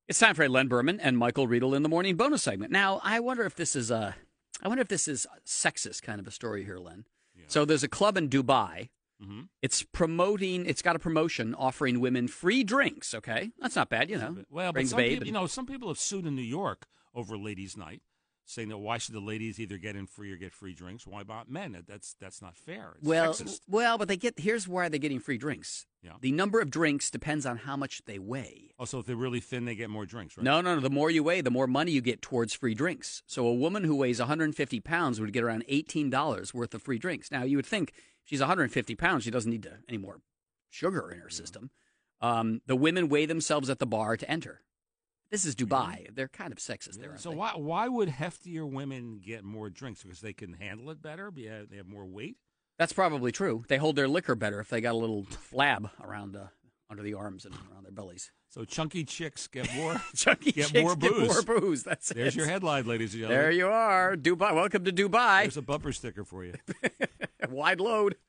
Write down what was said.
It's time for Len Berman and Michael Riedel in the morning bonus segment. Now, I wonder if this is sexist kind of a story here, Len. Yeah. So there's a club in Dubai. Mm-hmm. It's got a promotion offering women free drinks. Okay, that's not bad, Well, but brings some babe. people, some people have sued in New York over Ladies' Night, saying that why should the ladies either get in free or get free drinks? Why about men? That's not fair. It's sexist. But here's why they're getting free drinks. Yeah. The number of drinks depends on how much they weigh. Oh, so if they're really thin, they get more drinks, right? No. The more you weigh, the more money you get towards free drinks. So a woman who weighs 150 pounds would get around $18 worth of free drinks. Now, you would think she's 150 pounds, she doesn't need any more sugar in her system. The women weigh themselves at the bar to enter. This is Dubai. They're kind of sexist there, aren't So they? why would heftier women get more drinks? Because they can handle it better? They have more weight? That's probably true. They hold their liquor better if they got a little flab around under the arms and around their bellies. So chunky chicks get more Chicks more booze. Get more booze. There's your headline, ladies and gentlemen. There you are. Dubai. Welcome to Dubai. There's a bumper sticker for you. Wide load.